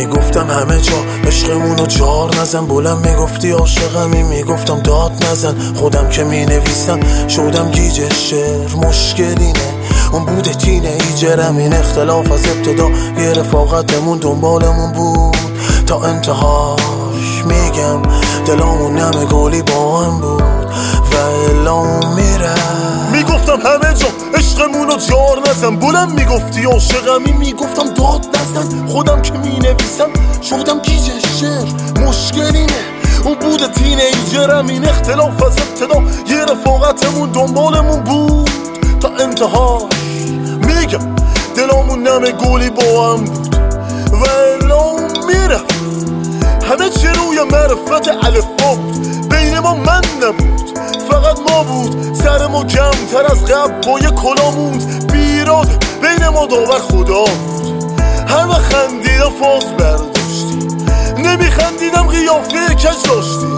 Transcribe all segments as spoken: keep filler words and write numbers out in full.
میگفتم همه جا عشقمونو جار نزن، بلند میگفتی عاشقمی میگفتم داد نزن. خودم که مینویسم شدم گیج شعر، مشکلی نه اون بود تینیجرم. این اختلاف از ابتدا یه رفاقتمون دنبالمون بود تا انتهاش. میگم دلامون نمه گلی با هم بود و الان میره. میگفتم همه جا عشقمونو جار نزن، بلند میگفتی عاشقمی میگفتم داد نزن. خودم که مینویسم شدم گیج شعر، مشکلی نه اون بود تینیجرم. این اختلاف از ابتدا یه رفاقتمون دنبالمون بود تا انتهاش. میگم دلامون نمه گلی با هم بود و الان میرفت. همه چی روی معرفت الفبا بود، بین ما من نبود فقط ما بود. سر ما کمتر از قبل با یه کلا موند، بیراد بین ما داور خدا بود. همه خندیدم فاز برداشتی، نمیخندیدم قیافه کج داشتی.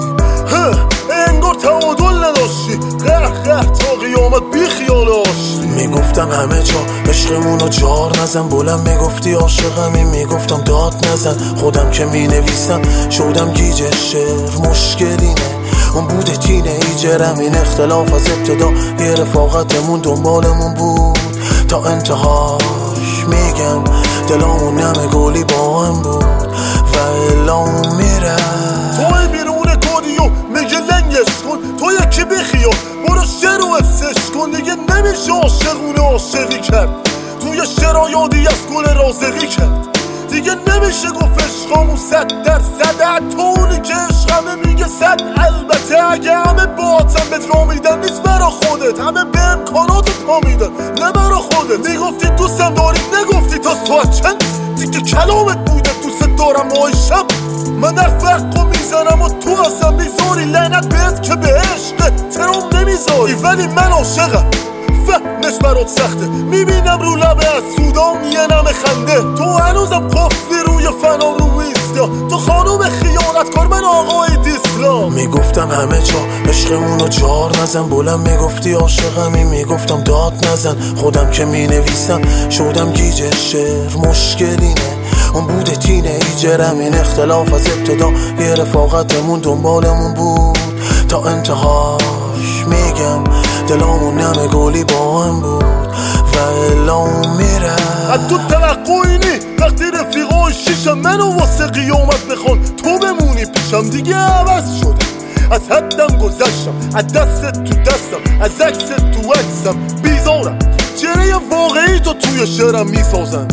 انگار تعادل نداشتی، قهر قهر تا قیامت بی خیال آشتی. میگفتم همه جا عشقمونو جار نزن، بلند میگفتی عاشقمی میگفتم داد نزن. خودم که مینویسم شدم گیج شعر، مشکلی نه اون بود تینیجرم. این اختلاف از ابتدا یه رفاقتمون دنبالمون بود تا انتهاش. میگم دلامون نمه گلی با هم بود و الان میره. توی بیرون کودیو میگه لنگش کن، تو یکی بخیال برو شعر و افسش کن. دیگه نمیشه عاشقونه عاشقی کرد، توی شعر یادی از گل رازقی کرد. دیگه نمیشه گفت عشقامون صد در صد، تو اونی که عشقمه میگه صد. البته اگه همه باعتم بهت را میدن نیست برا خودت، همه به امکانات پا میدن نه برا خودت. میگفتی دوستم داری نگفتی تا ساعت چند، دیگه کلامت بوده دوست دارم آیشم. من در فرقو میزنم و تو اصلا میذاری، لعنت بهت که به عشقت ترام نمیذاری. ولی من عاشقم فهمش برات سخته، میبینم رو لبه از سودام یه نم خنده. تو هنوزم قفلی روی فنا رو ایستا، تو خانوم خیانتکار من آقای دیسلام. میگفتم همه جا عشقمونو جار نزن، بلند میگفتی عاشقمی میگفتم داد نزن. خودم که مینویسم شدم گیج شعر، مشکلی نه اون بود تینیجرم. این اختلاف از ابتدا یه رفاقتمون دنبالمون بود تا انتهاش. میگم دلامون نمه گلی با هم بود و الان میره. از تو توقعی نی وقتی رفیقای شیشم منو واسه قیامت بخون، تو بمونی پیشم. دیگه عوض شدم، از حدم گذشتم، از دستت تو دستم، از عکست تو عکسم. بیزارم چهره واقعی تو توی شعرم میسازن.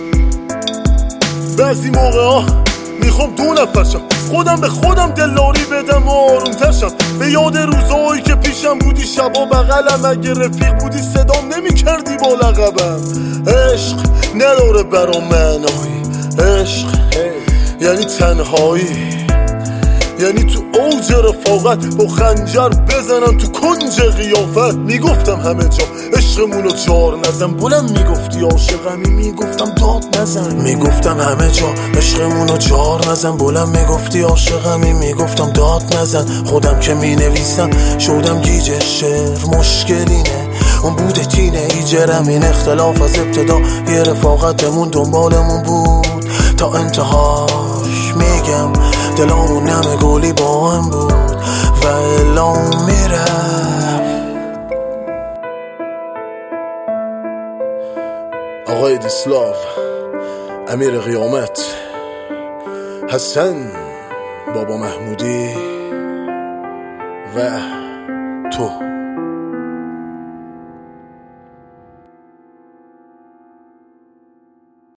بعضی موقع ها میخوام دو نفرشم، خودم به خودم دلاری بدم و آروم ترشم. به یاد روزایی که پیشم بودی شبا بغلم، اگه رفیق بودی صدام نمی کردی با لقبم. عشق نداره برا معنایی، عشق یعنی تنهایی، یعنی تو اوج رفاقت با خنجر بزنم تو کنج قیافت. میگفتم همه جا عشقمونو جار نزن، بلند میگفتی عاشقمی میگفتم داد نزن. میگفتم همه جا عشقمونو جار نزن، بلند میگفتی عاشقمی میگفتم داد نزن. خودم که مینویسم شدم گیج شعر، مشکلی نه اون بود تینیجرم. این اختلاف از ابتدا یه رفاقتمون دنبالمون بود تا انتهاش. میگم دلامون نمه گلی با هم بود و الان میره. آقای دیسلاو، امیر قیامت، حسن، بابا محمودی و تو.